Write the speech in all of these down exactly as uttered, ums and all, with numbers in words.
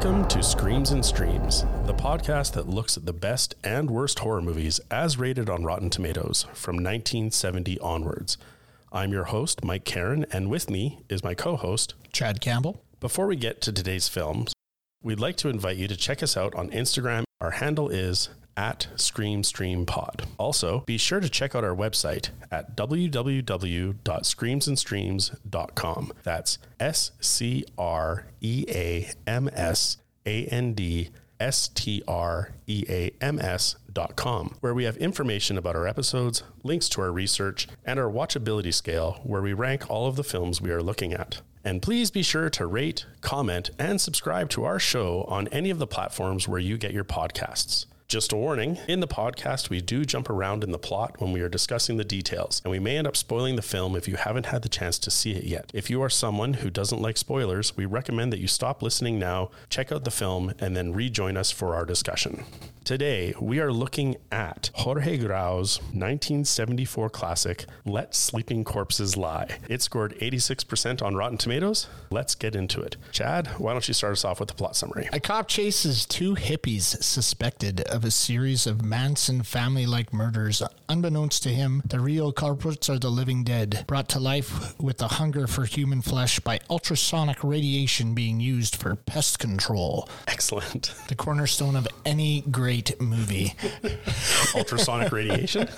Welcome to Screams and Streams, the podcast that looks at the best and worst horror movies as rated on Rotten Tomatoes from nineteen seventy onwards. I'm your host, Mike Karen, and with me is my co-host, Chad Campbell. Before we get to today's films, we'd like to invite you to check us out on Instagram. Our handle is at ScreamStreamPod. Also, be sure to check out our website at w w w dot screams and streams dot com. That's S C R E A M S A N D S T R E A M S dot com, where we have information about our episodes, links to our research, and our watchability scale, where we rank all of the films we are looking at. And please be sure to rate, comment, and subscribe to our show on any of the platforms where you get your podcasts. Just a warning, in the podcast, we do jump around in the plot when we are discussing the details, and we may end up spoiling the film if you haven't had the chance to see it yet. If you are someone who doesn't like spoilers, we recommend that you stop listening now, check out the film, and then rejoin us for our discussion. Today, we are looking at Jorge Grau's nineteen seventy-four classic, Let Sleeping Corpses Lie. It scored eighty-six percent on Rotten Tomatoes. Let's get into it. Chad, why don't you start us off with the plot summary? A cop chases two hippies suspected of a series of Manson family-like murders. Unbeknownst to him, the real culprits are the living dead, brought to life with the hunger for human flesh by ultrasonic radiation being used for pest control. Excellent. The cornerstone of any great movie. Ultrasonic radiation?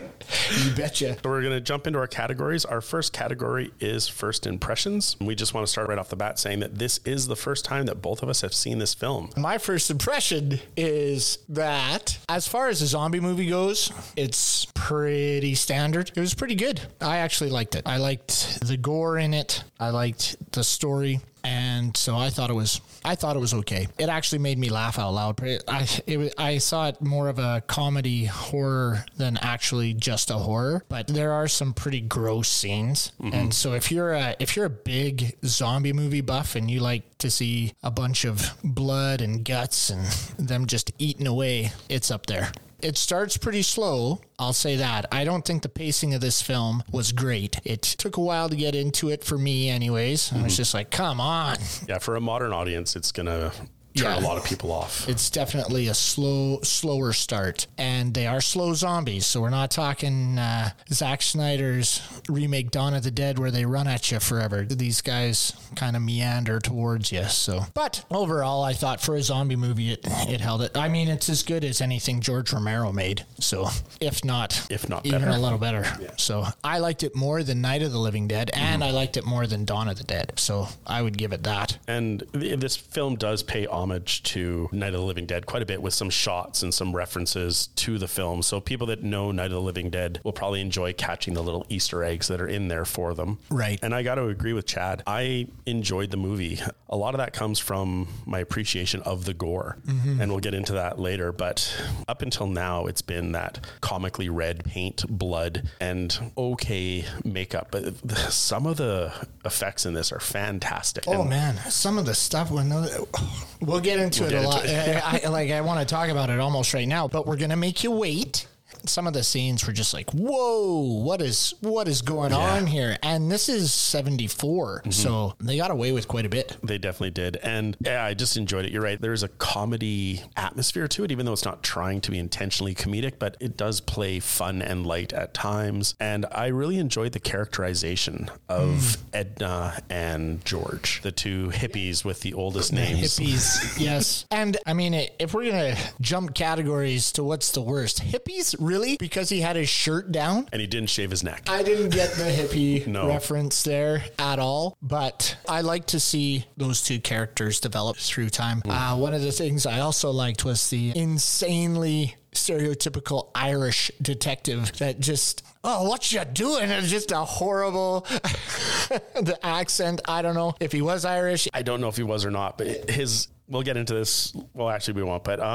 You betcha. So we're going to jump into our categories. Our first category is first impressions. We just want to start right off the bat saying that this is the first time that both of us have seen this film. My first impression is that as far as a zombie movie goes, it's pretty standard. It was pretty good. I actually liked it. I liked the gore in it. I liked the story. And so I thought it was, I thought it was okay. It actually made me laugh out loud. I, it, I saw it more of a comedy horror than actually just a horror, but there are some pretty gross scenes. Mm-hmm. And so if you're a, if you're a big zombie movie buff and you like to see a bunch of blood and guts and them just eating away, it's up there. It starts pretty slow, I'll say that. I don't think the pacing of this film was great. It took a while to get into it for me anyways. Mm-hmm. I was just like, come on. Yeah, for a modern audience, it's going to turn yeah. a lot of people off. It's definitely a slow, slower start. And they are slow zombies, so we're not talking uh, Zack Snyder's remake Dawn of the Dead where they run at you forever. These guys kind of meander towards you. So, but overall, I thought for a zombie movie, it, it held it. I mean, it's as good as anything George Romero made. So, if not, if not even better. a little better. Yeah. So, I liked it more than Night of the Living Dead, and mm. I liked it more than Dawn of the Dead. So, I would give it that. And this film does pay homage to Night of the Living Dead quite a bit with some shots and some references to the film. So people that know Night of the Living Dead will probably enjoy catching the little Easter eggs that are in there for them. Right. And I got to agree with Chad. I enjoyed the movie. A lot of that comes from my appreciation of the gore. Mm-hmm. And we'll get into that later. But up until now, it's been that comically red paint, blood, and okay makeup. But some of the effects in this are fantastic. Oh, and man. Some of the stuff, when we'll get into Into we'll it a lot. It. I, I, like I want to talk about it almost right now, but we're going to make you wait. Some of the scenes were just like, whoa, what is what is going yeah. on here? And this is seventy-four, mm-hmm. so they got away with quite a bit. They definitely did. And yeah, I just enjoyed it. You're right. There's a comedy atmosphere to it, even though it's not trying to be intentionally comedic, but it does play fun and light at times. And I really enjoyed the characterization of mm. Edna and George, the two hippies with the oldest names. Hippies, yes. And I mean, if we're going to jump categories to what's the worst, hippies, really? Because he had his shirt down? And he didn't shave his neck. I didn't get the hippie no. reference there at all, but I like to see those two characters develop through time. Mm. Uh, one of the things I also liked was the insanely stereotypical Irish detective that just, oh, what you doing? It's just a horrible, the accent. I don't know if he was Irish. I don't know if he was or not, but his, we'll get into this. Well, actually we won't, but um,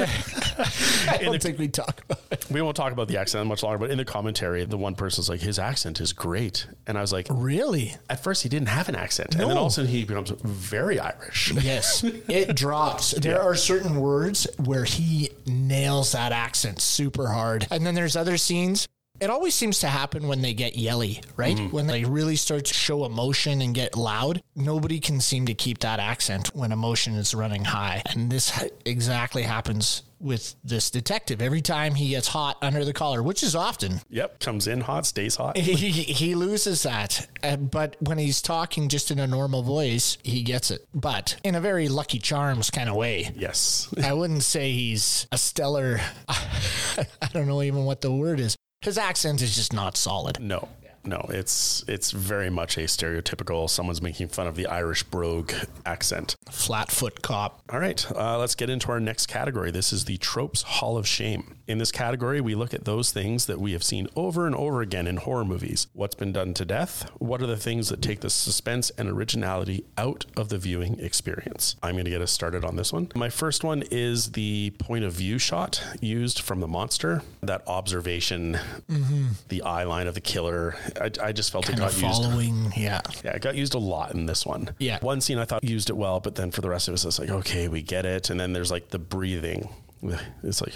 I don't the, think we talk about it. We won't talk about the accent much longer, but in the commentary, the one person's like, his accent is great. And I was like, really? At first he didn't have an accent. No. And then all of a sudden he becomes very Irish. Yes, it drops. There yeah. are certain words where he nails that accent super hard. And then there's other scenes It always seems to happen when they get yelly, right? Mm-hmm. When they really start to show emotion and get loud, nobody can seem to keep that accent when emotion is running high. And this exactly happens with this detective. Every time he gets hot under the collar, which is often. Yep. Comes in hot, stays hot. He, he loses that. Uh, but when he's talking just in a normal voice, he gets it. But in a very Lucky Charms kind of way. Yes. I wouldn't say he's a stellar, I don't know even what the word is. His accent is just not solid. No. No, it's it's very much a stereotypical, someone's making fun of the Irish brogue accent. Flatfoot cop. All right, uh, let's get into our next category. This is the Tropes Hall of Shame. In this category, we look at those things that we have seen over and over again in horror movies. What's been done to death? What are the things that take the suspense and originality out of the viewing experience? I'm going to get us started on this one. My first one is the point of view shot used from the monster. That observation, mm-hmm. the eye line of the killer. I, I just felt kind it got of following, used. Yeah. Yeah, it got used a lot in this one. Yeah. One scene I thought used it well, but then for the rest of us, it's like, okay, we get it. And then there's like the breathing. It's like...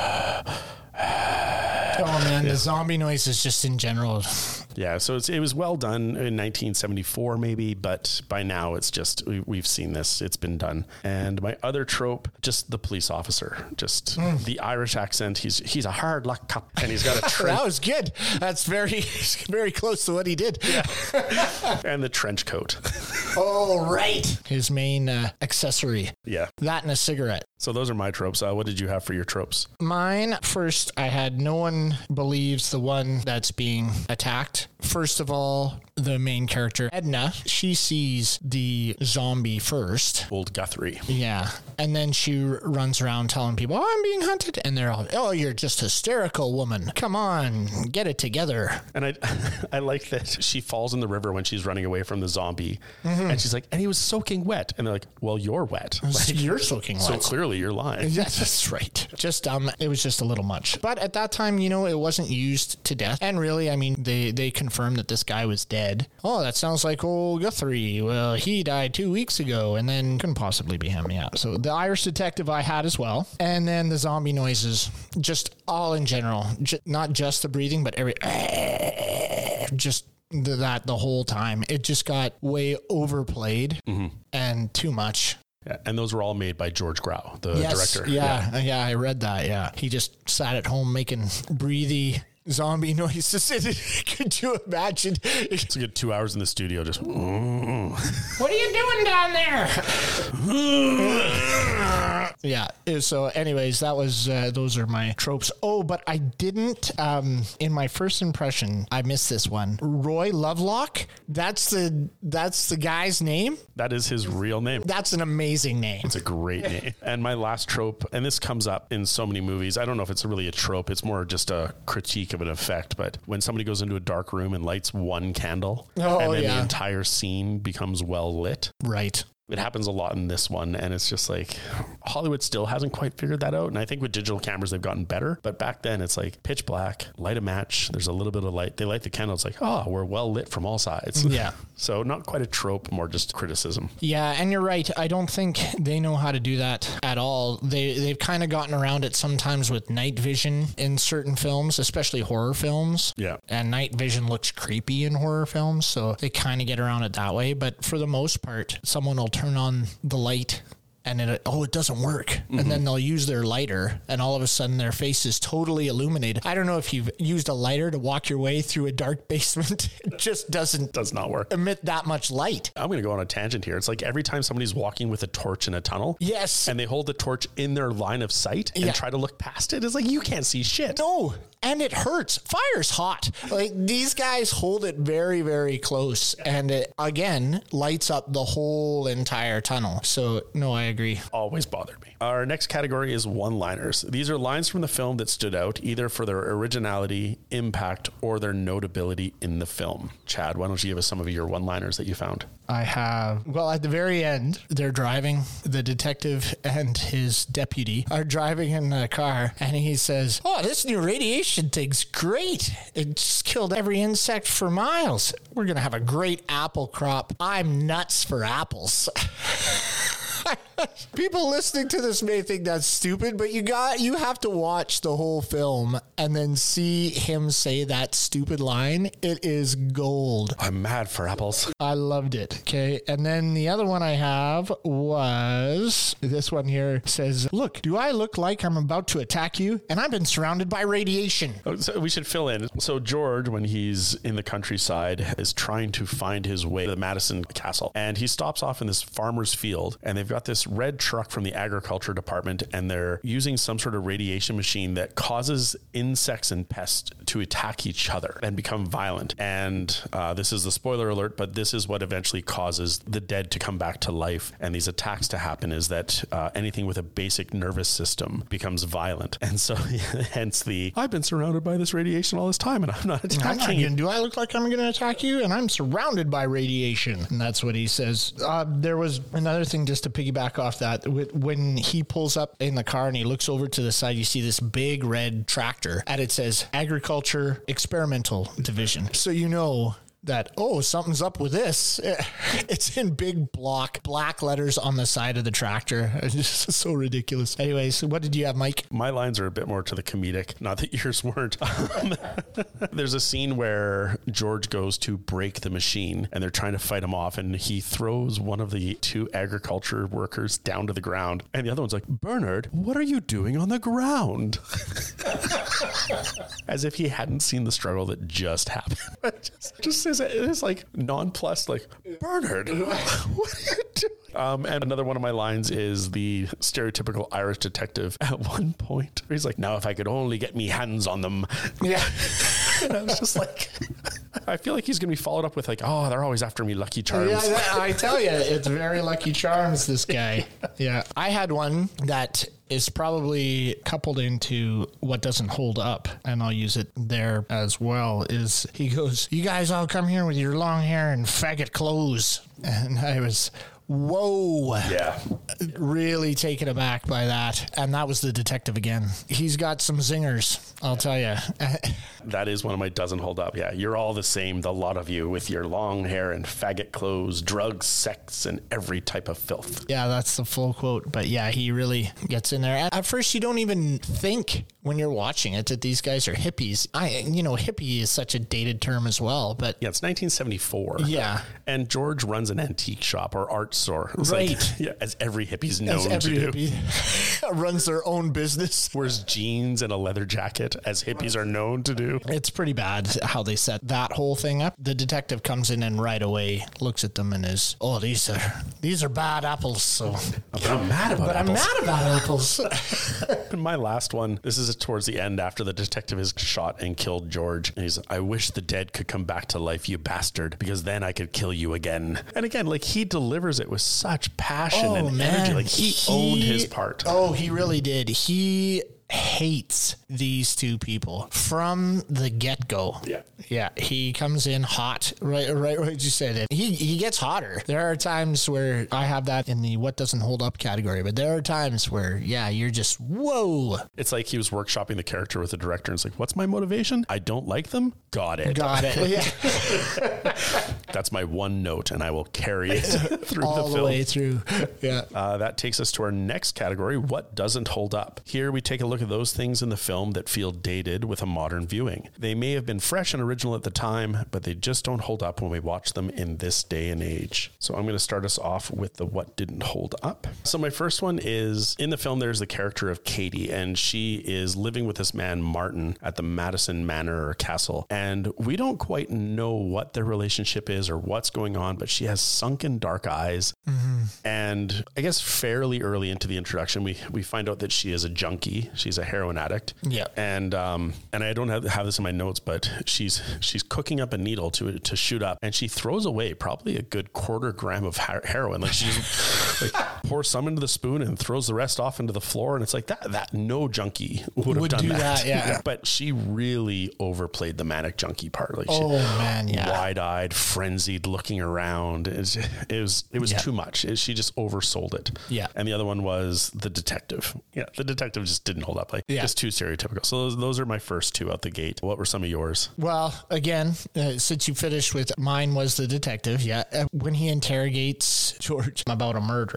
Oh man, yeah. The zombie noises just in general. Yeah, so it's, it was well done in nineteen seventy-four maybe, but by now it's just, we, we've seen this, it's been done. And my other trope, just the police officer, just mm. the Irish accent. He's he's a hard luck cop, and he's got a trench. That was good. That's very, very close to what he did. Yeah. And the trench coat. Oh, right. His main uh, accessory. Yeah. That and a cigarette. So those are my tropes. Uh, what did you have for your tropes? Mine, first, I had no one believes the one that's being attacked. First of all, the main character, Edna, she sees the zombie first. Old Guthrie. Yeah. And then she r- runs around telling people, oh, I'm being hunted. And they're all, oh, you're just hysterical, woman. Come on, get it together. And I I like that she falls in the river when she's running away from the zombie. Mm-hmm. And she's like, and he was soaking wet. And they're like, well, you're wet. Like, you're soaking wet. So clearly you're lying. Yeah, that's right. Just um, it was just a little much. But at that time, you know, it wasn't used to death. And really, I mean, they, they confirmed that this guy was dead. Oh, that sounds like old Guthrie. Well, he died two weeks ago, and then couldn't possibly be him. Yeah. So the Irish detective I had as well. And then the zombie noises, just all in general, J- not just the breathing, but every, just that the whole time. It just got way overplayed mm-hmm. and too much. Yeah, and those were all made by George Grau, the yes, director. Yeah, yeah, yeah, I read that, yeah. He just sat at home making breathy zombie noises. Could you imagine? It's a good two hours in the studio just... Mm. What are you doing down there? Yeah, so anyways, that was, uh, those are my tropes. Oh, but I didn't, um, in my first impression, I missed this one. Roy Lovelock, that's the, that's the guy's name? That is his real name. That's an amazing name. It's a great name. And my last trope, and this comes up in so many movies, I don't know if it's really a trope, it's more just a critique of an effect, but when somebody goes into a dark room and lights one candle, oh, and then yeah. the entire scene becomes well lit. Right. It happens a lot in this one, and it's just like Hollywood still hasn't quite figured that out. And I think with digital cameras, they've gotten better. But back then, it's like pitch black, light a match. There's a little bit of light. They light the candle. It's like, oh, we're well lit from all sides. Yeah. So not quite a trope, more just criticism. Yeah, and you're right. I don't think they know how to do that at all. They, they've kind of gotten around it sometimes with night vision in certain films, especially horror films. Yeah. And night vision looks creepy in horror films, so they kind of get around it that way. But for the most part, someone will turn on the light and it, oh, it doesn't work. Mm-hmm. And then they'll use their lighter and all of a sudden their face is totally illuminated. I don't know if you've used a lighter to walk your way through a dark basement. It just doesn't does not work. Emit that much light. I'm going to go on a tangent here. It's like every time somebody's walking with a torch in a tunnel. Yes. And they hold the torch in their line of sight and yeah. try to look past it. It's like, you can't see shit. No. And it hurts. Fire's hot. Like these guys hold it very, very close. And it, again, lights up the whole entire tunnel. So, no, I agree. Always bothered me. Our next category is one-liners. These are lines from the film that stood out either for their originality, impact, or their notability in the film. Chad, why don't you give us some of your one-liners that you found? I have. Well, at the very end, they're driving. The detective and his deputy are driving in a car, and he says, oh, this new radiation thing's great. It just killed every insect for miles. We're going to have a great apple crop. I'm nuts for apples. People listening to this may think that's stupid, but you got you have to watch the whole film and then see him say that stupid line. It is gold. I'm mad for apples. I loved it. Okay. And then the other one I have was this one here says, look, do I look like I'm about to attack you? And I've been surrounded by radiation. Oh, so we should fill in. So George, when he's in the countryside, is trying to find his way to the Madison Castle. And he stops off in this farmer's field, and they've got this red truck from the agriculture department, and they're using some sort of radiation machine that causes insects and pests to attack each other and become violent. And uh, this is the spoiler alert, but this is what eventually causes the dead to come back to life and these attacks to happen, is that uh, anything with a basic nervous system becomes violent. And so hence the, I've been surrounded by this radiation all this time and I'm not attacking I'm not you. gonna, do I look like I'm going to attack you? And I'm surrounded by radiation. And that's what he says. Uh, there was another thing just to piggyback off that. When he pulls up in the car and he looks over to the side, you see this big red tractor and it says Agriculture Experimental Division. So you know that, oh, something's up with this. It's in big block black letters on the side of the tractor. It's just so ridiculous. Anyways, what did you have, Mike? My lines are a bit more to the comedic, not that yours weren't. Um, there's a scene where George goes to break the machine and they're trying to fight him off, and he throws one of the two agriculture workers down to the ground, and the other one's like, Bernard, what are you doing on the ground? As if he hadn't seen the struggle that just happened. just, just says it is like nonplussed, like, Bernard, what are you doing? Um, and another one of my lines is the stereotypical Irish detective at one point. He's like, now if I could only get me hands on them. Yeah. And I was just like, I feel like he's going to be followed up with like, oh, they're always after me, Lucky Charms. Yeah, that, I tell you, it's very Lucky Charms, this guy. Yeah. I had one that is probably coupled into what doesn't hold up, and I'll use it there as well, is he goes, you guys all come here with your long hair and faggot clothes. And I was, whoa. Yeah. Really taken aback by that. And that was the detective again. He's got some zingers, I'll tell you. That is one of my doesn't hold up. Yeah. You're all the same, the lot of you, with your long hair and faggot clothes, drugs, sex, and every type of filth. Yeah, that's the full quote. But yeah, he really gets in there. At first, you don't even think when you're watching it that these guys are hippies. I, you know, hippie is such a dated term as well, but yeah, it's nineteen seventy-four. Yeah. And George runs an antique shop or art store. It's right. Like, yeah, as every hippie's known as every to hippie do. runs their own business. Wears jeans and a leather jacket, as hippies are known to do. It's pretty bad how they set that whole thing up. The detective comes in and right away looks at them and is, oh, these are these are bad apples. So, but I'm mad about but apples. I'm mad about apples. My last one, this is towards the end after the detective has shot and killed George. And he's like, I wish the dead could come back to life, you bastard, because then I could kill you again. And again, like, he delivers it with such passion oh, and man. energy. Like, he, he owned his part. Oh, he really did. He hates these two people from the get-go. Yeah. Yeah. He comes in hot. Right, right, right. You said it. He he gets hotter. There are times where I have that in the what doesn't hold up category, but there are times where, yeah, you're just, whoa. It's like he was workshopping the character with the director. And it's like, what's my motivation? I don't like them. Got it. Got it. Yeah. That's my one note, and I will carry it through all the the film. way through. Yeah. Uh, that takes us to our next category, what doesn't hold up. Here we take a look at those things in the film that feel dated with a modern viewing. They may have been fresh and original at the time, but they just don't hold up when we watch them in this day and age. So I'm going to start us off with the what didn't hold up. So my first one is, in the film, there's the character of Katie, and she is living with this man, Martin, at the Madison Manor or Castle. And we don't quite know what their relationship is or what's going on, but she has sunken dark eyes. Mm-hmm. And I guess fairly early into the introduction, we, we find out that she is a junkie. She's a heroin addict. Yeah. And um, and I don't have, have this in my notes, but she's she's cooking up a needle to to shoot up, and she throws away probably a good quarter gram of her- heroin. Like, she just like pours some into the spoon and throws the rest off into the floor. And it's like that that no junkie would have Would done do that. that, yeah. But she really overplayed the manic junkie part. Like, Oh, she, man, yeah. wide-eyed, frenzied, looking around. It was it was, it was Yeah. too much. It, she just oversold it. Yeah. And the other one was the detective. Yeah, the detective just didn't hold up. Like, Yeah. just too stereotypical. So those, those are my first two out the gate. What were some of yours? Well, again, uh, since you finished with mine was the detective. Yeah. Uh, when he interrogates George about a murder,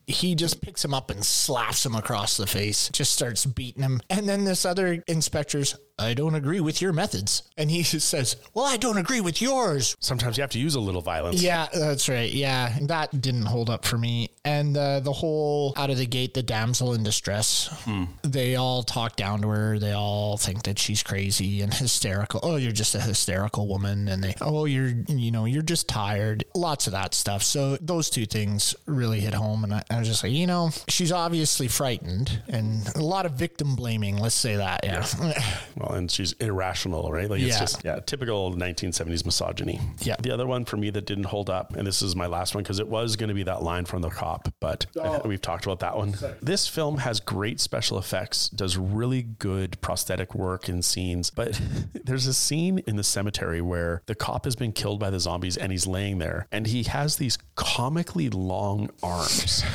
he just picks him up and slaps him across the face, just starts beating him. And then this other inspector's, I don't agree with your methods. And he just says, well, I don't agree with yours. Sometimes you have to use a little violence. Yeah, that's right. Yeah, that didn't hold up for me. And uh, the whole out of the gate, the damsel in distress, hmm. they all talk down to her. They all think that she's crazy and hysterical. Oh, you're just a hysterical woman. And they, oh, you're, you know, you're just tired. Lots of that stuff. So those two things really hit home. And I, I was just like, you know, she's obviously frightened and a lot of victim blaming. Let's say that. Yeah. yeah. Well, and she's irrational, right? Like, it's yeah. just, yeah, typical nineteen seventies misogyny. Yeah. The other one for me that didn't hold up, and this is my last one because it was going to be that line from the cop, but oh. we've talked about that one. Sorry. This film has great special effects, does really good prosthetic work in scenes, but there's a scene in the cemetery where the cop has been killed by the zombies and he's laying there and he has these comically long arms.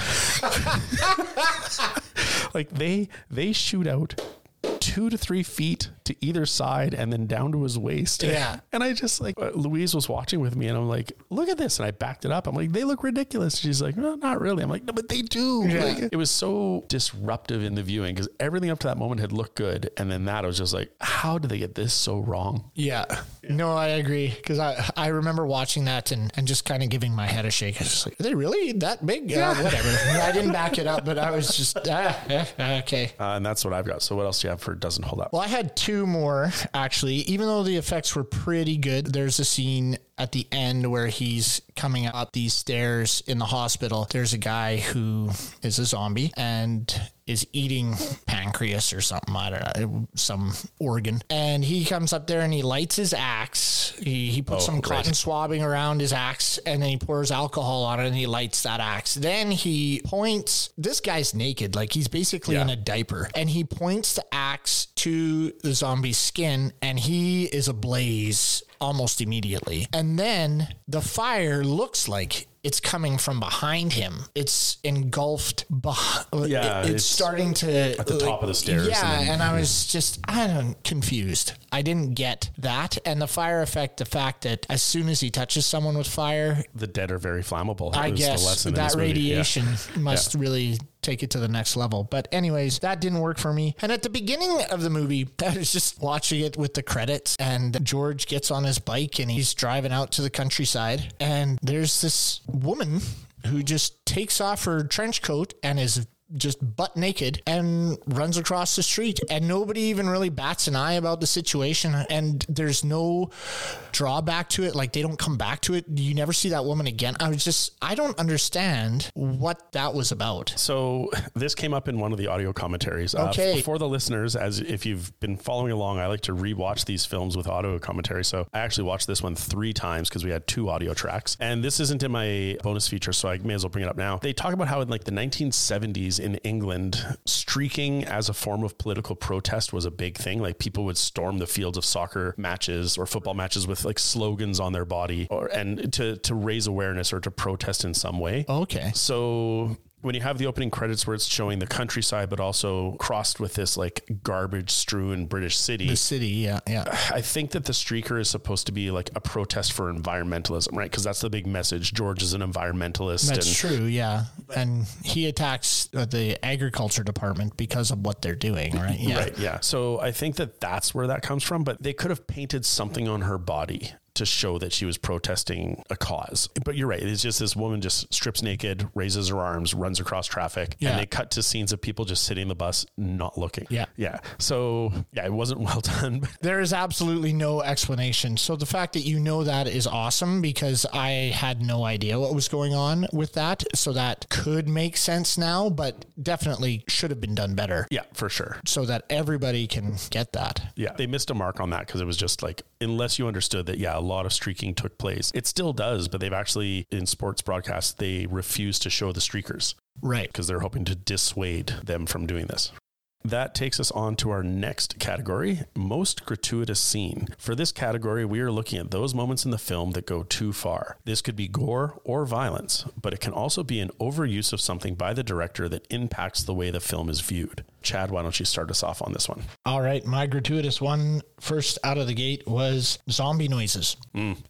Like they, they shoot out two to three feet to either side and then down to his waist. Yeah. And I just like, Louise was watching with me and I'm like, look at this. And I backed it up. I'm like, they look ridiculous. She's like, no, not really. I'm like, no, but they do. Yeah. Like, it was so disruptive in the viewing because everything up to that moment had looked good. And then that I was just like, how did they get this so wrong? Yeah. yeah. No, I agree. Cause I, I remember watching that and, and just kind of giving my head a shake. I was just like, are they really that big? Yeah. Uh, whatever. I didn't back it up, but I was just, ah, yeah, okay. Uh, and that's what I've got. So what else do you have for doesn't hold up? Well, I had two more, actually. Even though the effects were pretty good, there's a scene at the end where he's coming up these stairs in the hospital. There's a guy who is a zombie and is eating pancreas or something, I don't know, some organ. And he comes up there and he lights his axe. He, he puts oh, some cotton right. swabbing around his axe and then he pours alcohol on it and he lights that axe. Then he points, this guy's naked, like he's basically yeah. in a diaper. And he points the axe to the zombie's skin and he is ablaze almost immediately. And then the fire looks like it's coming from behind him. It's engulfed. Beh- yeah, it, it's, it's starting to at the like, top of the stairs. Yeah, and, then, and I was just I don't know, confused. I didn't get that, and the fire effect. The fact that as soon as he touches someone with fire, the dead are very flammable. I guess that radiation yeah. must yeah. really take it to the next level. But anyways, that didn't work for me. And at the beginning of the movie, I was just watching it with the credits and George gets on his bike and he's driving out to the countryside and there's this woman who just takes off her trench coat and is just butt naked and runs across the street and nobody even really bats an eye about the situation and there's no drawback to it. Like they don't come back to it. You never see that woman again. I was just, I don't understand what that was about. So this came up in one of the audio commentaries. Okay. Uh, for the listeners, as if you've been following along, I like to rewatch these films with audio commentary. So I actually watched this one three times because we had two audio tracks and this isn't in my bonus feature. So I may as well bring it up now. They talk about how in like the nineteen seventies in England, streaking as a form of political protest was a big thing. Like people would storm the fields of soccer matches or football matches with like slogans on their body or and to to raise awareness or to protest in some way. Okay. So when you have the opening credits where it's showing the countryside, but also crossed with this like garbage strewn British city. The city, yeah, yeah. I think that the streaker is supposed to be like a protest for environmentalism, right? Because that's the big message. George is an environmentalist. That's and true, yeah. And he attacks uh, the agriculture department because of what they're doing, right? Yeah. Right, yeah. So I think that that's where that comes from, but they could have painted something on her body to show that she was protesting a cause. But you're right. It's just this woman just strips naked, raises her arms, runs across traffic, yeah. and they cut to scenes of people just sitting in the bus, not looking. Yeah. Yeah. So yeah, it wasn't well done. There is absolutely no explanation. So the fact that you know that is awesome because I had no idea what was going on with that. So that could make sense now, but definitely should have been done better. Yeah, for sure. So that everybody can get that. Yeah. They missed a mark on that because it was just like, unless you understood that, yeah, a lot of streaking took place. It still does, but they've actually, in sports broadcasts, they refuse to show the streakers. Right. Because they're hoping to dissuade them from doing this. That takes us on to our next category, most gratuitous scene. For this category, we are looking at those moments in the film that go too far. This could be gore or violence, but it can also be an overuse of something by the director that impacts the way the film is viewed. Chad, why don't you start us off on this one? All right. My gratuitous one first out of the gate was zombie noises. Mm. Just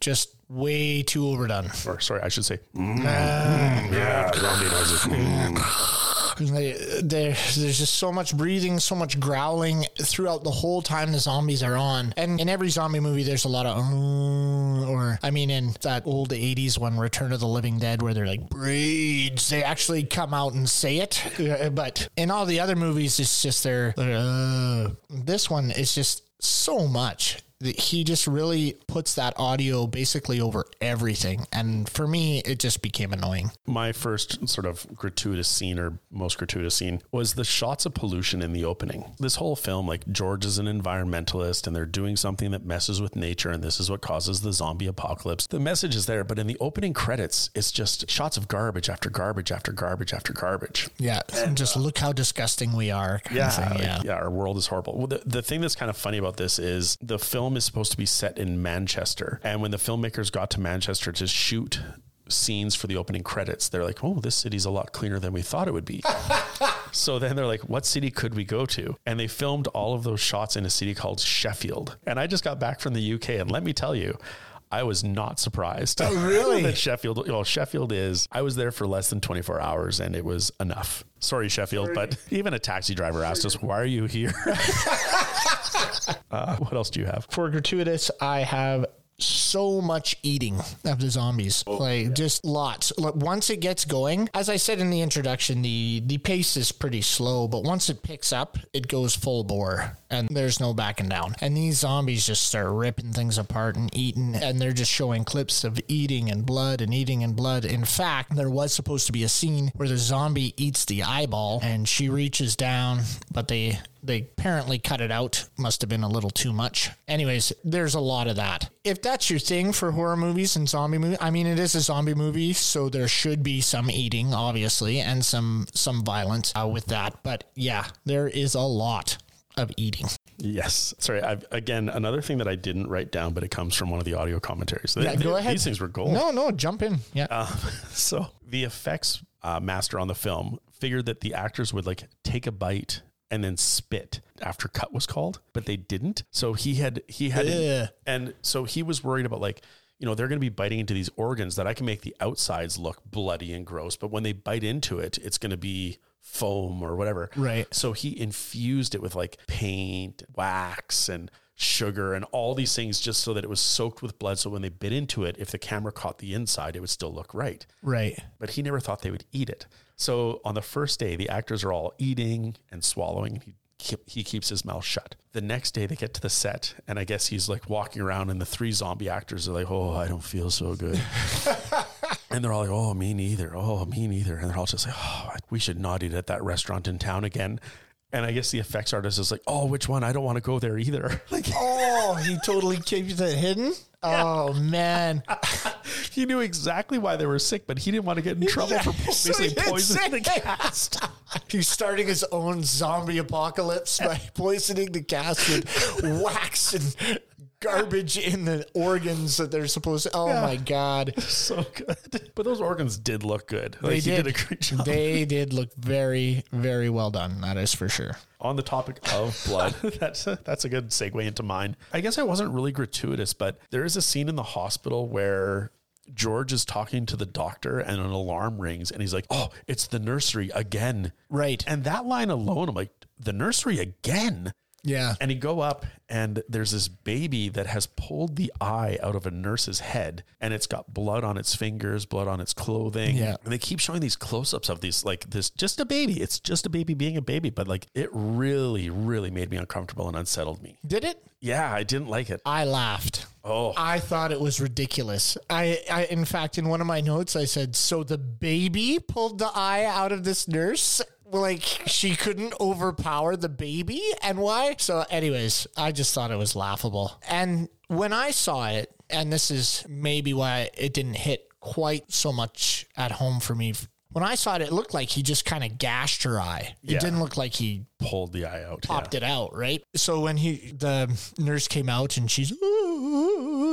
way too overdone. Or sorry, I should say, mm, mm, yeah, zombie noises. Mm. They, they, there's just so much breathing, so much growling throughout the whole time the zombies are on. And in every zombie movie, there's a lot of, uh, or I mean, in that old eighties one, Return of the Living Dead, where they're like, braids, they actually come out and say it. But in all the other movies, it's just their, uh, this one is just so much. He just really puts that audio basically over everything. And for me, it just became annoying. My first sort of gratuitous scene or most gratuitous scene was the shots of pollution in the opening. This whole film, like George is an environmentalist and they're doing something that messes with nature. And this is what causes the zombie apocalypse. The message is there, but in the opening credits, it's just shots of garbage after garbage after garbage after garbage. Yeah. And just uh, look how disgusting we are. Kind yeah, of thing. yeah. Like, yeah. Our world is horrible. Well, the, the thing that's kind of funny about this is the film is supposed to be set in Manchester. And when the filmmakers got to Manchester to shoot scenes for the opening credits, they're like, oh, this city's a lot cleaner than we thought it would be. So then they're like, what city could we go to? And they filmed all of those shots in a city called Sheffield. And I just got back from the U K, and let me tell you, I was not surprised. Oh, really? that Sheffield, well, Sheffield is, I was there for less than twenty-four hours and it was enough. Sorry, Sheffield, Sorry. But even a taxi driver asked us, why are you here? uh, what else do you have? For gratuitous, I have so much eating of the zombies, oh, like yeah. just lots. Once it gets going, as I said in the introduction, the the pace is pretty slow, but once it picks up, it goes full bore and there's no backing down. And these zombies just start ripping things apart and eating, and they're just showing clips of eating and blood and eating and blood. In fact, there was supposed to be a scene where the zombie eats the eyeball and she reaches down, but they They apparently cut it out. Must have been a little too much. Anyways, there's a lot of that. If that's your thing for horror movies and zombie movies, I mean, it is a zombie movie, so there should be some eating, obviously, and some some violence uh, with that. But yeah, there is a lot of eating. Yes. Sorry. I've, again, another thing that I didn't write down, but it comes from one of the audio commentaries. Yeah, they, go they, ahead. These things were gold. No, no, jump in. Yeah. Uh, so the effects uh, master on the film figured that the actors would like take a bite and then spit after cut was called, but they didn't. So he had, he had, Ugh. and so he was worried about like, you know, they're going to be biting into these organs that I can make the outsides look bloody and gross, but when they bite into it, it's going to be foam or whatever. Right. So he infused it with like paint, wax, and sugar and all these things just so that it was soaked with blood. So when they bit into it, if the camera caught the inside, it would still look right. Right. But he never thought they would eat it. So on the first day, the actors are all eating and swallowing, and he keep, he keeps his mouth shut. The next day they get to the set, and I guess he's like walking around, and the three zombie actors are like, oh, I don't feel so good. And they're all like, oh, me neither. Oh, me neither. And they're all just like, oh, we should not eat at that restaurant in town again. And I guess the effects artist is like, oh, which one? I don't want to go there either. Like, oh, he totally keeps it hidden? Yeah. Oh, man. He knew exactly why they were sick, but he didn't want to get in trouble yeah, for basically so poisoning the cast. He's starting his own zombie apocalypse by poisoning the cast with wax and garbage in the organs that they're supposed to. Oh, yeah. My God. So good. But those organs did look good. Like, they he did. did a great job. They did look very, very well done. That is for sure. On the topic of blood, that's a, that's a good segue into mine. I guess I wasn't really gratuitous, but there is a scene in the hospital where George is talking to the doctor and an alarm rings and he's like, oh, it's the nursery again. Right. And that line alone, I'm like, the nursery again? Yeah. And he'd go up and there's this baby that has pulled the eye out of a nurse's head and it's got blood on its fingers, blood on its clothing. Yeah. And they keep showing these close-ups of these, like this, just a baby. It's just a baby being a baby. But like, it really, really made me uncomfortable and unsettled me. Did it? Yeah, I didn't like it. I laughed. Oh, I thought it was ridiculous. I, I, in fact, in one of my notes, I said, so the baby pulled the eye out of this nurse? Like, she couldn't overpower the baby? And why? So anyways, I just thought it was laughable. And when I saw it, and this is maybe why it didn't hit quite so much at home for me, when I saw it, it looked like he just kind of gashed her eye. It yeah. didn't look like he pulled the eye out, popped yeah. it out, right? So when he, the nurse came out and she's, ooh,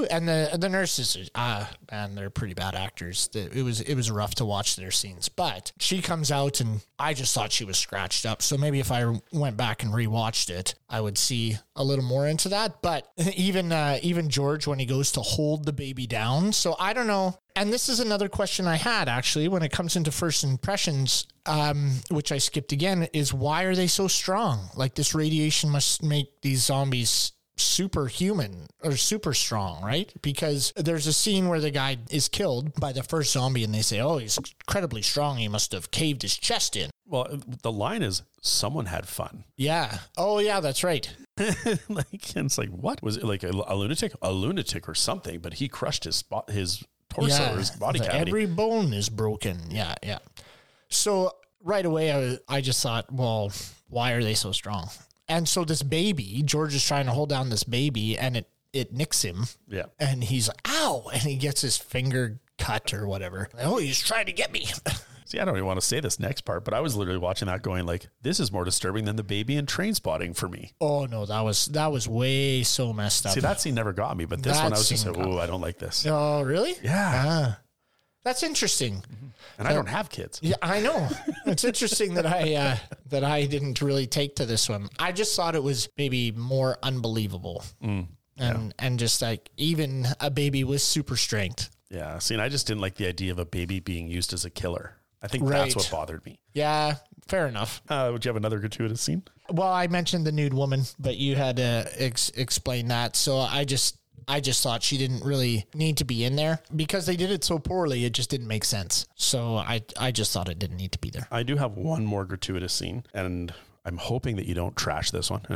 And the the nurses, ah, uh, man, they're pretty bad actors. It was it was rough to watch their scenes. But she comes out, and I just thought she was scratched up. So maybe if I went back and rewatched it, I would see a little more into that. But even uh, even George, when he goes to hold the baby down, so I don't know. And this is another question I had, actually, when it comes into first impressions, um, which I skipped again, is why are they so strong? Like, this radiation must make these zombies superhuman or super strong, right? Because there's a scene where the guy is killed by the first zombie, and they say, oh, he's incredibly strong. He must have caved his chest in. Well, the line is, someone had fun. Yeah. Oh, yeah, that's right. Like, and it's like, what? Was it like a, a lunatic? A lunatic or something, but he crushed his spot, his torso yeah, or his body cavity. Every bone is broken. Yeah, yeah. So right away, I, I just thought, well, why are they so strong? And so this baby, George is trying to hold down this baby, and it, it nicks him. Yeah. And he's like, ow, and he gets his finger cut or whatever. Oh, he's trying to get me. See, I don't even want to say this next part, but I was literally watching that going like, this is more disturbing than the baby in Train Spotting for me. Oh, no, that was that was way so messed up. See, that scene never got me, but this that one I was just scene like, oh, I don't like this. Oh, really? Yeah. Ah, that's interesting. And I don't have kids. Yeah, I know. It's interesting that I uh, that I didn't really take to this one. I just thought it was maybe more unbelievable. Mm, yeah. And and just like even a baby with super strength. Yeah. See, and I just didn't like the idea of a baby being used as a killer. I think right. that's what bothered me. Yeah, fair enough. Uh, would you have another gratuitous scene? Well, I mentioned the nude woman, but you had to ex- explain that. So I just I just thought she didn't really need to be in there because they did it so poorly. It just didn't make sense. So I I just thought it didn't need to be there. I do have one more gratuitous scene, and I'm hoping that you don't trash this one.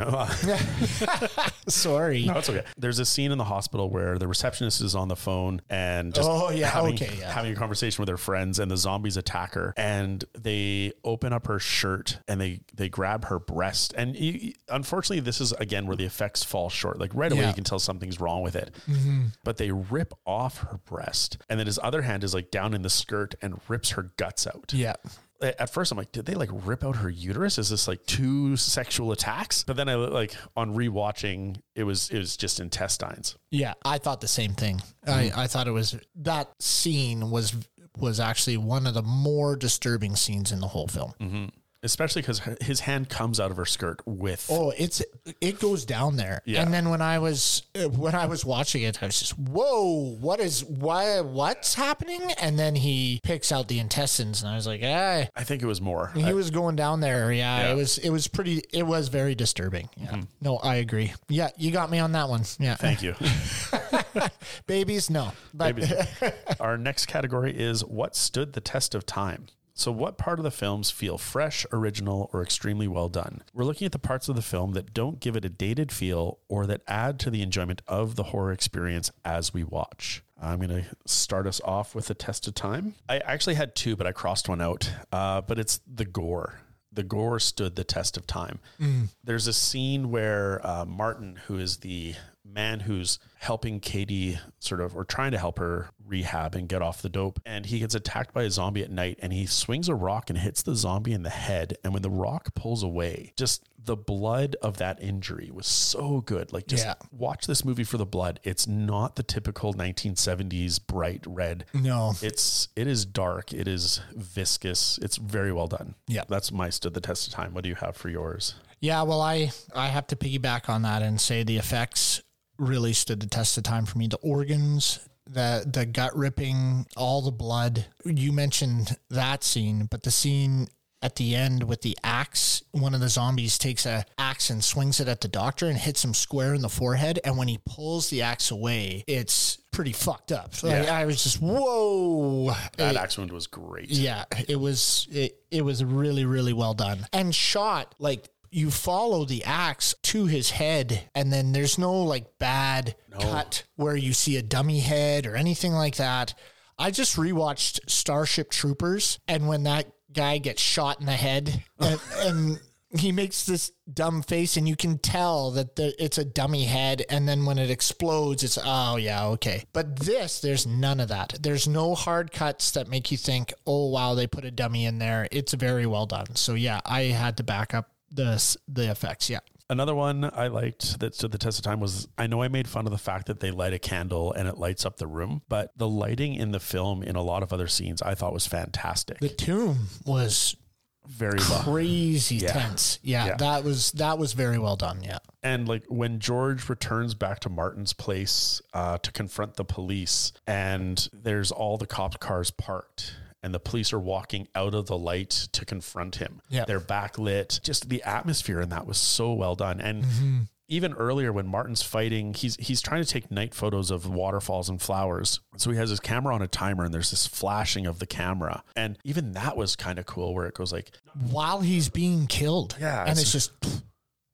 Sorry. No, it's okay. There's a scene in the hospital where the receptionist is on the phone and just oh, yeah. having, okay, yeah. having a conversation with her friends, and the zombies attack her, and they open up her shirt and they, they grab her breast. And you, unfortunately, this is, again, where the effects fall short. Like right away, yeah. you can tell something's wrong with it. Mm-hmm. But they rip off her breast, and then his other hand is like down in the skirt and rips her guts out. Yeah. At first I'm like, did they like rip out her uterus? Is this like two sexual attacks? But then I like on rewatching, it was, it was just intestines. Yeah. I thought the same thing. Mm-hmm. I, I thought it was, that scene was, was actually one of the more disturbing scenes in the whole film. Mm-hmm. Especially because his hand comes out of her skirt with. Oh, it's it goes down there, yeah. And then when I was when I was watching it, I was just, whoa, what is why what's happening? And then he picks out the intestines, and I was like, ah. I think it was more. He I, was going down there, yeah, yeah. It was it was pretty. It was very disturbing. Yeah. Mm-hmm. No, I agree. Yeah, you got me on that one. Yeah, thank you. Babies, no. But Babies. Our next category is what stood the test of time. So what part of the films feel fresh, original, or extremely well done? We're looking at the parts of the film that don't give it a dated feel or that add to the enjoyment of the horror experience as we watch. I'm going to start us off with the test of time. I actually had two, but I crossed one out. Uh, but it's the gore. The gore stood the test of time. Mm. There's a scene where uh, Martin, who is the man who's helping Katie sort of, or trying to help her rehab and get off the dope, and he gets attacked by a zombie at night, and he swings a rock and hits the zombie in the head. And when the rock pulls away, just the blood of that injury was so good. Like, just yeah. watch this movie for the blood. It's not the typical nineteen seventies bright red. No, it's, it is dark. It is viscous. It's very well done. Yeah. That's my stood the test of time. What do you have for yours? Yeah, well, I, I have to piggyback on that and say the effects really stood the test of time for me. The organs, the the gut ripping, all the blood. You mentioned that scene, but the scene at the end with the axe, one of the zombies takes a axe and swings it at the doctor and hits him square in the forehead. And when he pulls the axe away, it's pretty fucked up. So yeah. I, I was just, whoa. That it, axe wound was great. Yeah, it was, it, it was really, really well done. And shot like, you follow the axe to his head, and then there's no like bad no. cut where you see a dummy head or anything like that. I just rewatched Starship Troopers, and when that guy gets shot in the head and, and he makes this dumb face, and you can tell that the, it's a dummy head. And then when it explodes, it's, oh yeah, okay. But this, there's none of that. There's no hard cuts that make you think, oh wow, they put a dummy in there. It's very well done. So yeah, I had to back up the the effects. Yeah. Another one I liked that stood the test of time was, I know I made fun of the fact that they light a candle and it lights up the room, but the lighting in the film in a lot of other scenes I thought was fantastic. The tomb was very crazy yeah. tense. Yeah, Yeah. that was that was very well done. Yeah. And like when George returns back to Martin's place uh, to confront the police, and there's all the cop cars parked, and the police are walking out of the light to confront him. Yeah. They're backlit. Just the atmosphere in that was so well done. And Mm-hmm. even earlier when Martin's fighting, he's he's trying to take night photos of waterfalls and flowers. So he has his camera on a timer, and there's this flashing of the camera. And even that was kind of cool, where it goes like, While he's being killed. Yeah, And it's- it's just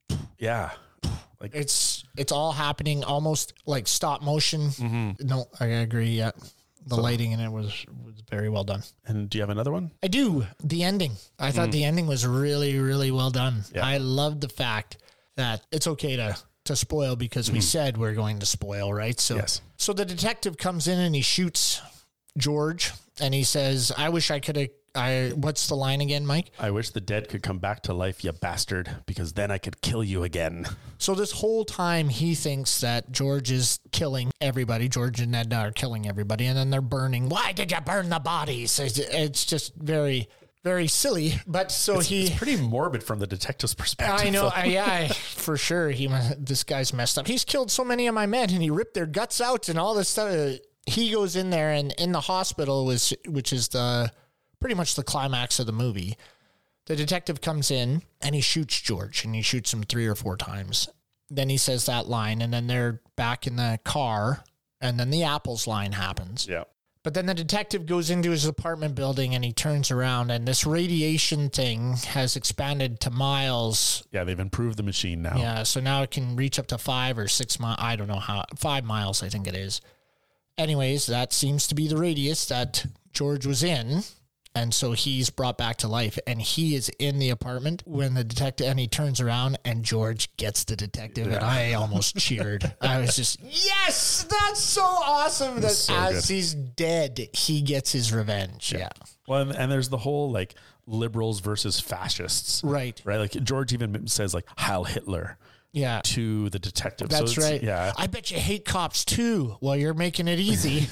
yeah, like it's it's all happening almost like stop motion. Mm-hmm. No, I agree. Yeah. The lighting in it was was very well done. And do you have another one? I do. The ending. I thought the ending was really, really well done. Yeah. I loved the fact that it's okay to to spoil because we said we're going to spoil, right? So Yes. so the detective comes in and he shoots George and he says, I wish I could have I what's the line again, Mike? I wish the dead could come back to life, you bastard, because then I could kill you again. So this whole time he thinks that George is killing everybody. George and Edna are killing everybody, and then they're burning. Why did you burn the bodies? It's, it's just very, very silly. But so It's, he, it's pretty morbid from the detective's perspective. I know, though. I, yeah, for sure. He, this guy's messed up. He's killed so many of my men, and he ripped their guts out and all this stuff. He goes in there, and in the hospital, was which is the pretty much the climax of the movie. The detective comes in and he shoots George, and he shoots him three or four times. Then he says that line, and then they're back in the car, and then the apples line happens. Yeah. But then the detective goes into his apartment building and he turns around, and this radiation thing has expanded to miles. Yeah, they've improved the machine now. Yeah, so now it can reach up to five or six miles. I don't know how. Five miles, I think it is. Anyways, that seems to be the radius that George was in. And so he's brought back to life, and he is in the apartment when the detective, and he turns around and George gets the detective, and I almost cheered. I was just, yes, that's so awesome that so as good. he's dead, he gets his revenge. Yeah. Well, and, and there's the whole like liberals versus fascists. Right. Right. Like George even says like Heil Hitler Yeah. to the detective. That's so it's- right. Yeah. I bet you hate cops too. Well, you're making it easy.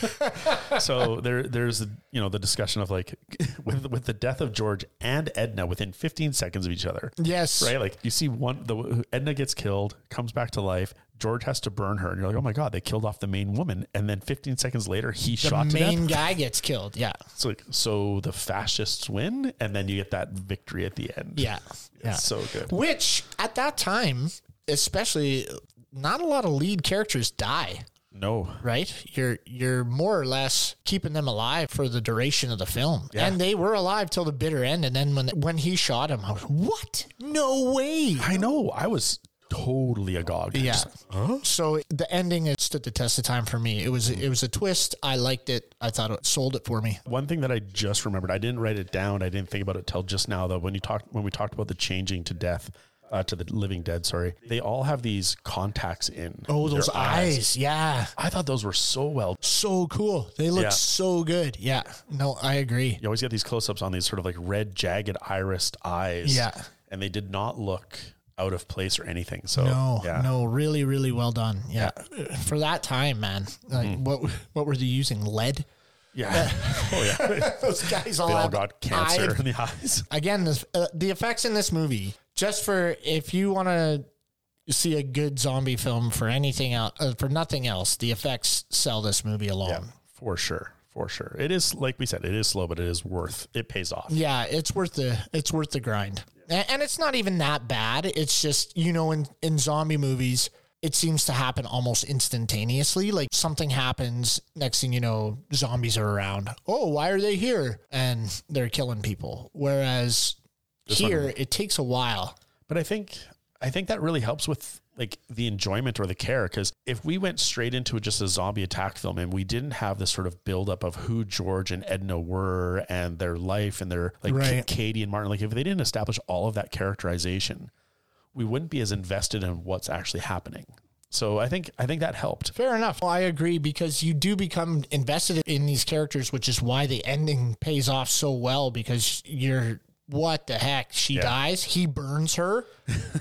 So there, there's you know the discussion of like with with the death of George and Edna within fifteen seconds of each other. Yes. Right. Like you see one, the Edna gets killed, comes back to life. George has to burn her, and you're like, oh my god, they killed off the main woman. And then fifteen seconds later, he The shot to main death. guy gets killed. Yeah. So like, so the fascists win, and then you get that victory at the end. Yeah. Yeah. It's so good. Which at that time, especially, not a lot of lead characters die, No. right? You're you're more or less keeping them alive for the duration of the film, Yeah. and they were alive till the bitter end. And then when when he shot him, I was, what? No way! I know. I was totally agog. Yeah. Just, huh? So the ending has stood the test of time for me. It was it was a twist. I liked it. I thought it sold it for me. One thing that I just remembered, I didn't write it down. I didn't think about it till just now, though. When you talked, when we talked about the changing to death, uh, to the living dead, sorry, they all have these contacts in. Oh, their those eyes. Yeah. I thought those were so well. So cool. They look Yeah. so good. Yeah. No, I agree. You always get these close-ups on these sort of like red, jagged, irised eyes. Yeah. And they did not look out of place or anything. So No, yeah. no, really, really well done. Yeah. For that time, man. Like Mm-hmm. what what were they using? Lead? Yeah. Oh yeah. Those guys all, They all have got cancer eye- in the eyes. Again, this, uh, the effects in this movie, just for if you want to see a good zombie film for anything else, uh, for nothing else, the effects sell this movie alone. Yeah, for sure. For sure. It is, like we said, it is slow, but it is worth, it pays off. Yeah, it's worth the it's worth the grind. A- And it's not even that bad. It's just, you know, in, in zombie movies, it seems to happen almost instantaneously. Like something happens, next thing you know, zombies are around. Oh, why are they here? And they're killing people. Whereas This here, one- it takes a while. But I think, I think that really helps with like the enjoyment or the care. Cause if we went straight into just a zombie attack film and we didn't have this sort of buildup of who George and Edna were and their life and their like Right. Katie and Martin, like if they didn't establish all of that characterization, we wouldn't be as invested in what's actually happening. So I think, I think that helped. Fair enough. Well, I agree because you do become invested in these characters, which is why the ending pays off so well because you're, what the heck? She Yeah. dies. He burns her.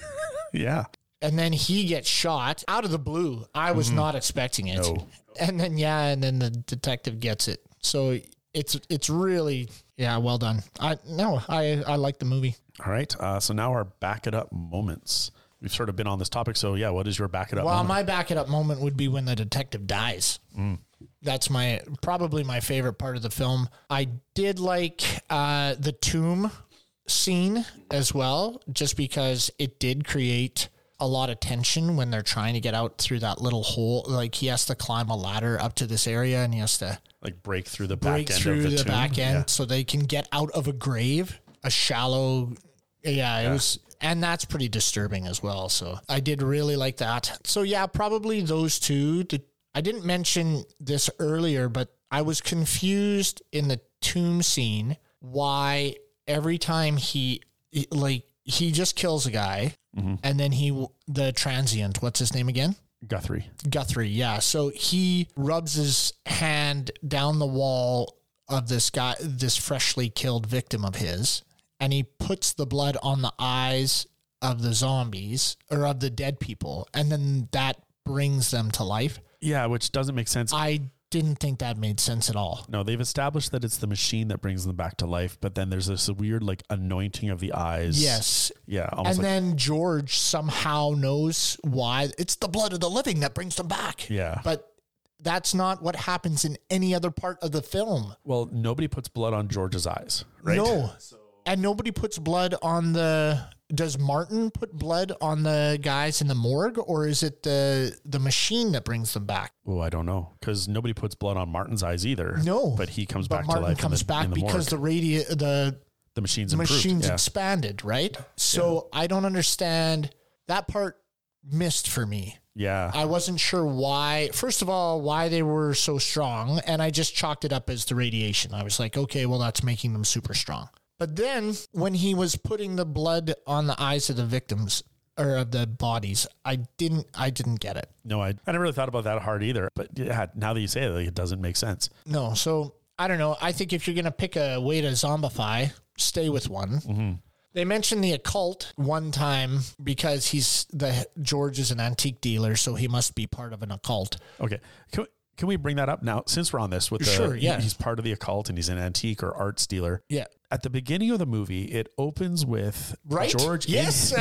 Yeah. And then he gets shot out of the blue. I was mm-hmm. not expecting it. No. And then, yeah, and then the detective gets it. So it's it's really, yeah, well done. I No, I, I like the movie. All right. Uh, so now our back it up moments. We've sort of been on this topic. So, yeah, what is your back it up well, moment? my back it up moment would be when the detective dies. Mm. That's my probably my favorite part of the film. I did like uh, the tomb scene as well, just because it did create a lot of tension when they're trying to get out through that little hole. Like he has to climb a ladder up to this area and he has to like break through the back break end through of the, the tomb. back end yeah. so they can get out of a grave, a shallow. Yeah, it yeah. was, and that's pretty disturbing as well. So I did really like that. So yeah, probably those two. I didn't mention this earlier, but I was confused in the tomb scene why every time he like he just kills a guy. Mm-hmm. And then he, the transient, what's his name again? Guthrie. Guthrie, yeah. So he rubs his hand down the wall of this guy, this freshly killed victim of his, and he puts the blood on the eyes of the zombies or of the dead people, and then that brings them to life. Yeah, which doesn't make sense. I didn't think that made sense at all. No, they've established that it's the machine that brings them back to life, but then there's this weird like anointing of the eyes. Yes. Yeah. And like, then George somehow knows why it's the blood of the living that brings them back. Yeah. But that's not what happens in any other part of the film. Well, nobody puts blood on George's eyes, right? No. And nobody puts blood on the... Does Martin put blood on the guys in the morgue, or is it the the machine that brings them back? Oh, I don't know, because nobody puts blood on Martin's eyes either. No, but he comes but back Martin to life. comes in the, back in the because morgue. the radi- the the machine's the improved. machine's yeah. expanded, right? So yeah. I don't understand that part. Missed for me. Yeah, I wasn't sure why. First of all, why they were so strong, and I just chalked it up as the radiation. I was like, okay, well, that's making them super strong. But then when he was putting the blood on the eyes of the victims or of the bodies, I didn't, I didn't get it. No, I, I never really thought about that hard either. But yeah, now that you say it, like, it doesn't make sense. No. So I don't know. I think if you're going to pick a way to zombify, stay with one. Mm-hmm. They mentioned the occult one time because he's the George is an antique dealer, so he must be part of an occult. Okay. Can we, Can we bring that up now, since we're on this? With the, sure, yeah. He, he's part of the occult and he's an antique or arts dealer. Yeah. At the beginning of the movie, it opens with right? George. Yes.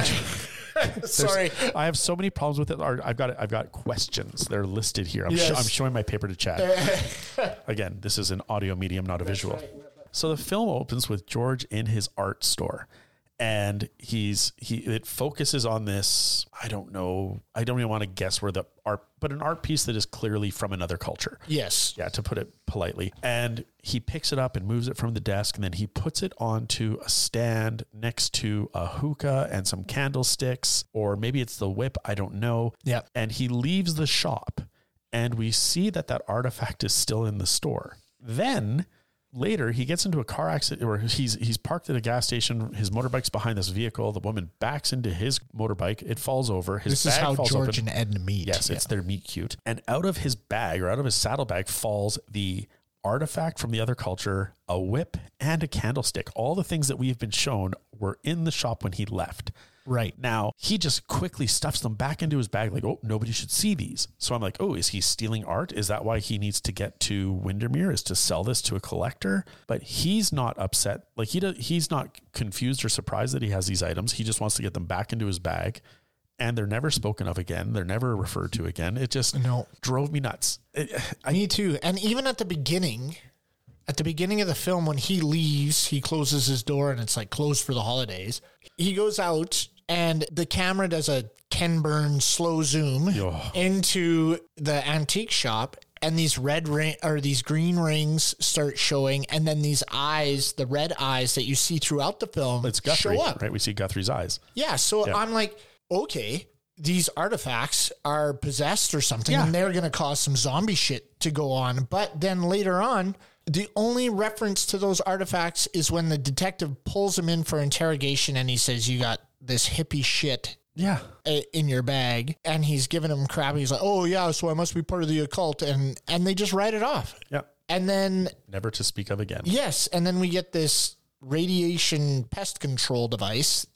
In, Sorry. I have so many problems with it. I've got I've got questions. They're listed here. I'm, yes. sh- I'm showing my paper to chat. Again, this is an audio medium, not a That's visual. right. So the film opens with George in his art store. And he's he it focuses on this, I don't know, I don't even want to guess where the art, but an art piece that is clearly from another culture. Yes. Yeah, to put it politely. And he picks it up and moves it from the desk, and then he puts it onto a stand next to a hookah and some candlesticks, or maybe it's the whip, I don't know. Yeah. And he leaves the shop, and we see that that artifact is still in the store. Then later, he gets into a car accident, or he's he's parked at a gas station. His motorbike's behind this vehicle. The woman backs into his motorbike. It falls over. His this bag is how falls George open. and Edna meet. Yes, yeah. it's their meet cute. And out of his bag, or out of his saddlebag, falls the artifact from the other culture, a whip, and a candlestick. All the things that we have been shown were in the shop when he left. Right. Now, he just quickly stuffs them back into his bag like, oh, nobody should see these. So I'm like, oh, is he stealing art? Is that why he needs to get to Windermere, is to sell this to a collector? But he's not upset. Like, he does, he's not confused or surprised that he has these items. He just wants to get them back into his bag. And they're never spoken of again. They're never referred to again. It just no. drove me nuts. It, I, me too. And even at the beginning, at the beginning of the film, when he leaves, he closes his door and it's like closed for the holidays. He goes out, and the camera does a Ken Burns slow zoom oh. into the antique shop, and these red ring or these green rings start showing, and then these eyes, the red eyes that you see throughout the film, it's Guthrie, show up. Right? We see Guthrie's eyes. Yeah. So yeah. I'm like, okay, these artifacts are possessed or something, yeah. and they're going to cause some zombie shit to go on. But then later on, the only reference to those artifacts is when the detective pulls him in for interrogation, and he says, you got this hippie shit yeah. in your bag, and he's giving him crap. He's like, oh yeah, so I must be part of the occult. And, and they just write it off. Yeah. And then never to speak of again. Yes. And then we get this radiation pest control device that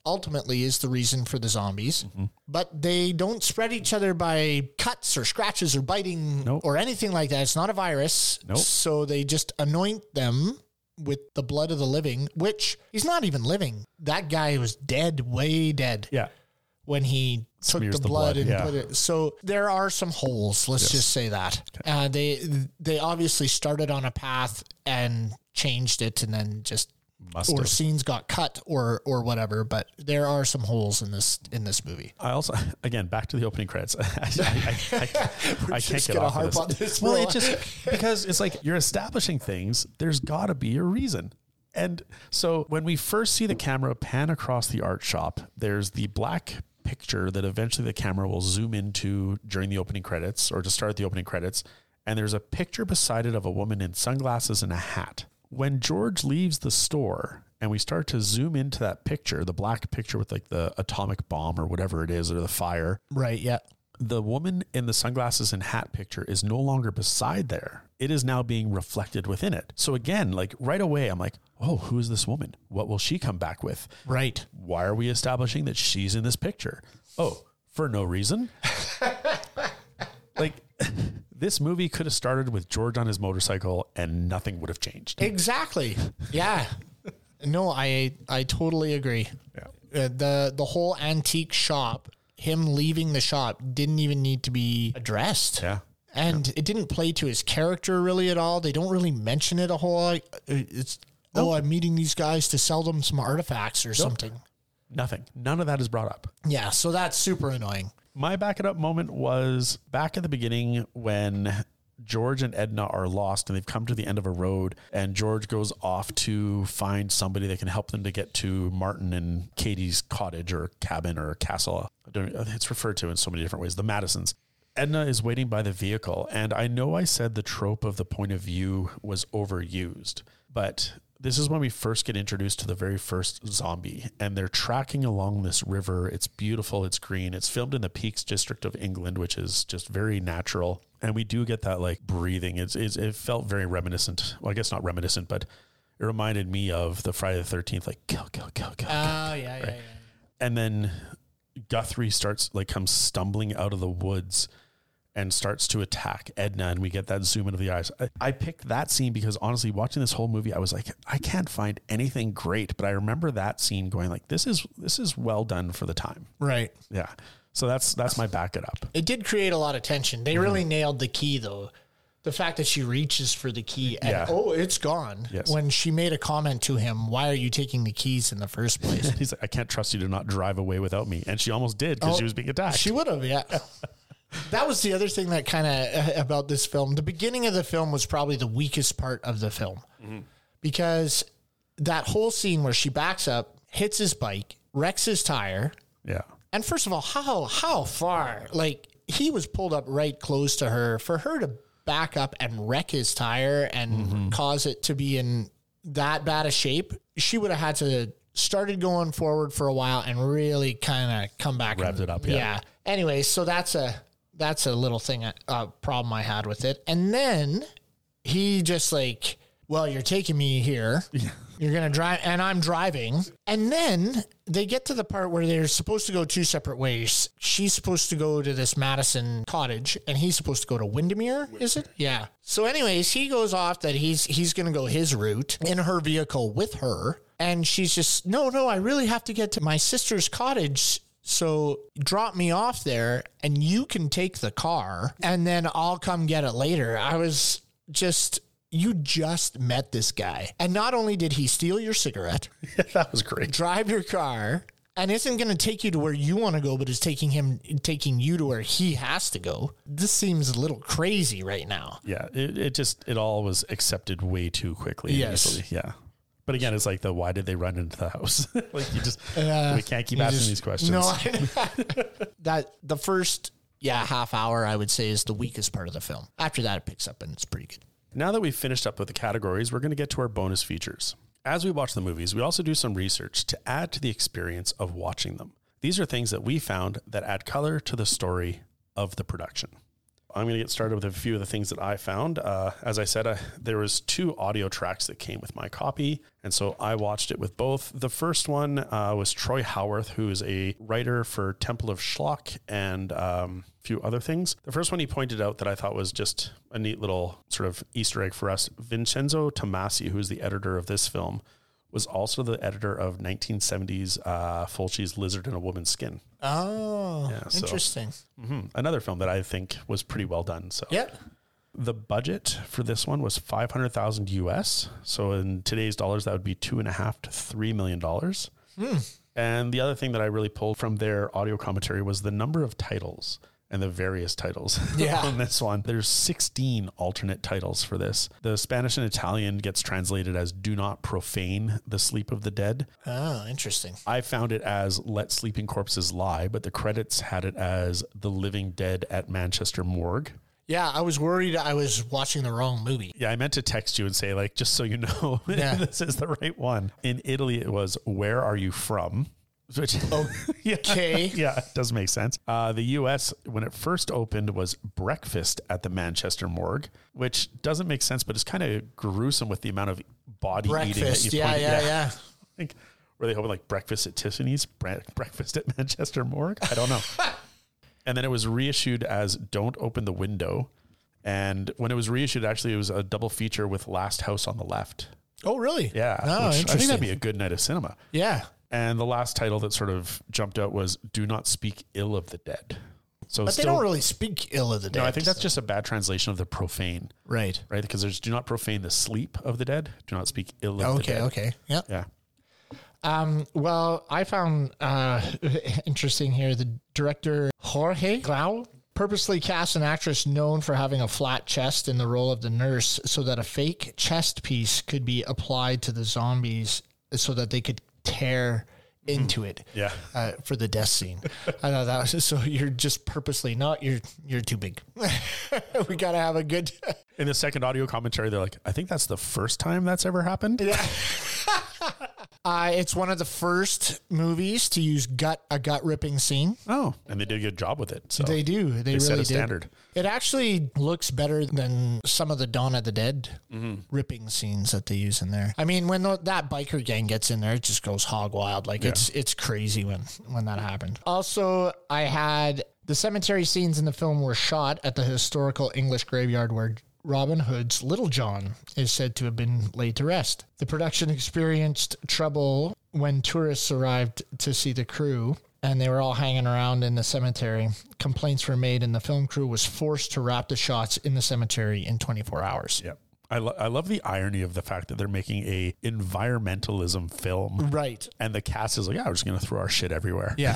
ultimately is the reason for the zombies, mm-hmm. but they don't spread each other by cuts or scratches or biting nope. or anything like that. It's not a virus. Nope. So they just anoint them with the blood of the living, which he's not even living. That guy was dead, way dead. Yeah. When he took the, the blood, blood and yeah. put it. So there are some holes. Let's yes. just say that. Okay. Uh, they they obviously started on a path and changed it and then just Must or have. scenes got cut or or whatever. But there are some holes in this in this movie. I also, again, back to the opening credits. I, I, I, I, I can't get off of this. this well, it just because it's like you're establishing things. There's got to be a reason. And so when we first see the camera pan across the art shop, there's the black picture that eventually the camera will zoom into during the opening credits or to start the opening credits. And there's a picture beside it of a woman in sunglasses and a hat. When George leaves the store and we start to zoom into that picture, the black picture with like the atomic bomb or whatever it is, or the fire. Right. Yeah. The woman in the sunglasses and hat picture is no longer beside there. It is now being reflected within it. So again, like right away, I'm like, oh, who is this woman? What will she come back with? Right. Why are we establishing that she's in this picture? Oh, for no reason. Like this movie could have started with George on his motorcycle and nothing would have changed. Exactly. Yeah. No, I I totally agree. Yeah. Uh, the the whole antique shop, him leaving the shop didn't even need to be addressed. Yeah. And yeah. it didn't play to his character really at all. They don't really mention it a whole lot. It's, nope. oh, I'm meeting these guys to sell them some artifacts or nope. something. Nothing. None of that is brought up. Yeah. So that's super annoying. My back it up moment was back at the beginning when George and Edna are lost and they've come to the end of a road and George goes off to find somebody that can help them to get to Martin and Katie's cottage or cabin or castle. I don't, it's referred to in so many different ways. The Madisons. Edna is waiting by the vehicle. And I know I said the trope of the point of view was overused, but this is when we first get introduced to the very first zombie and they're tracking along this river. It's beautiful. It's green. It's filmed in the Peaks District of England, which is just very natural. And we do get that like breathing. It's, it's it felt very reminiscent. Well, I guess not reminiscent, but it reminded me of the Friday the thirteenth, like kill, kill, kill, kill. Oh, yeah, right? yeah, yeah, yeah. And then Guthrie starts like comes stumbling out of the woods and starts to attack Edna, and we get that zoom into the eyes. I, I picked that scene because honestly, watching this whole movie, I was like, I can't find anything great, but I remember that scene going like, this is this is well done for the time. Right. Yeah. So that's that's my back it up. It did create a lot of tension. They mm-hmm. really nailed the key though. The fact that she reaches for the key and, yeah. oh, it's gone. Yes. When she made a comment to him, why are you taking the keys in the first place? He's like, I can't trust you to not drive away without me. And she almost did because oh, she was being attacked. She would have, yeah. That was the other thing that kind of uh, about this film. The beginning of the film was probably the weakest part of the film mm-hmm. because that whole scene where she backs up, hits his bike, wrecks his tire. Yeah. And first of all, how how far? Like he was pulled up right close to her. For her to back up and wreck his tire and mm-hmm. cause it to be in that bad a shape, she would have had to started going forward for a while and really kind of come back. Wrapped and, it up. Yeah. yeah. Anyway, so that's a that's a little thing, a uh, problem I had with it. And then he just like, well, you're taking me here. Yeah. You're going to drive and I'm driving. And then they get to the part where they're supposed to go two separate ways. She's supposed to go to this Madison cottage and he's supposed to go to Windermere, is it? Yeah. So anyways, he goes off that he's, he's going to go his route in her vehicle with her. And she's just, no, no, I really have to get to my sister's cottage. So drop me off there and you can take the car and then I'll come get it later. I was just... You just met this guy. And not only did he steal your cigarette. That was great. Drive your car. And isn't going to take you to where you want to go, but is taking him, taking you to where he has to go. This seems a little crazy right now. Yeah. It, it just, it all was accepted way too quickly. Yes. Easily. Yeah. But again, it's like the, why did they run into the house? Like you just, uh, we can't keep asking just, these questions. No, I, that the first, yeah, half hour, I would say is the weakest part of the film. After that, it picks up and it's pretty good. Now that we've finished up with the categories, we're going to get to our bonus features. As we watch the movies, we also do some research to add to the experience of watching them. These are things that we found that add color to the story of the production. I'm going to get started with a few of the things that I found. Uh, as I said, uh, there was two audio tracks that came with my copy, and so I watched it with both. The first one uh, was Troy Howarth, who is a writer for Temple of Schlock and um, a few other things. The first one he pointed out that I thought was just a neat little sort of Easter egg for us. Vincenzo Tomasi, who is the editor of this film, was also the editor of nineteen seventies uh, Fulci's Lizard in a Woman's Skin. Oh, Yeah, so- interesting. Mm-hmm. Another film that I think was pretty well done. So Yeah. the budget for this one was five hundred thousand U S. So in today's dollars, that would be two and a half to three million dollars. Hmm. And the other thing that I really pulled from their audio commentary was the number of titles and the various titles Yeah. on this one. There's sixteen alternate titles for this. The Spanish and Italian gets translated as "Do Not Profane the Sleep of the Dead." Oh, interesting. I found it as "Let Sleeping Corpses Lie," but the credits had it as "The Living Dead at Manchester Morgue." Yeah, I was worried I was watching the wrong movie. Yeah, I meant to text you and say, like, just so you know, Yeah. this is the right one. In Italy, it was "Where Are You From?" Which, yeah, Okay. yeah, it does make sense. Uh, the U S, when it first opened, was "Breakfast at the Manchester Morgue," which doesn't make sense, but it's kind of gruesome with the amount of body eating that Breakfast. you Yeah, point- yeah, yeah. Like, were they hoping like breakfast at Tiffany's, bre- breakfast at Manchester Morgue? I don't know. And then it was reissued as "Don't Open the Window." And when it was reissued, actually, it was a double feature with "Last House on the Left." Oh, really? Yeah. Oh, which I interesting. think that'd be a good night of cinema. Yeah. And the last title that sort of jumped out was "Do Not Speak Ill of the Dead." So But still, they don't really speak ill of the dead. no, I think that's just a bad translation of the profane, right. right? Because there's "Do not profane the sleep of the dead. Do not speak ill of the Okay, dead." okay. Yeah. Yeah. Um, well, I found uh, interesting here the director Jorge Grau purposely cast an actress known for having a flat chest in the role of the nurse so that a fake chest piece could be applied to the zombies so that they could tear into it Yeah. uh, for the death scene. I know that was so you're just purposely not you're you're too big. We gotta have a good In the second audio commentary, they're like, "I think that's the first time that's ever happened." uh, it's one of the first movies to use gut a gut ripping scene. Oh, and they did a good job with it. So They do. They, they really set a did. standard. It actually looks better than some of the Dawn of the Dead Mm-hmm. ripping scenes that they use in there. I mean, when the, that biker gang gets in there, it just goes hog wild. Like it's it's crazy when when that happened. Also, I had the cemetery scenes in the film were shot at the historical English graveyard where Robin Hood's Little John is said to have been laid to rest. The production experienced trouble when tourists arrived to see the crew, and they were all hanging around in the cemetery. Complaints were made, and the film crew was forced to wrap the shots in the cemetery in twenty-four hours. Yeah. I, lo- I love the irony of the fact that they're making a environmentalism film. Right. And the cast is like, "Yeah, we're just going to throw our shit everywhere." Yeah.